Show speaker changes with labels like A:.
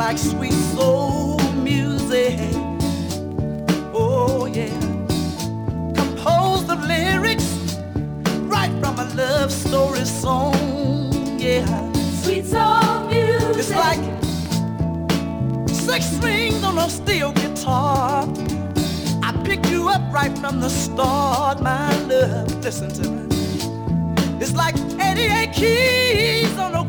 A: like sweet soul music. Oh yeah, composed of lyrics right from a love story song. Yeah,
B: sweet soul music.
A: It's like 6 strings on a steel guitar. I picked you up right from the start, my love. Listen to me. It's like 88 keys on a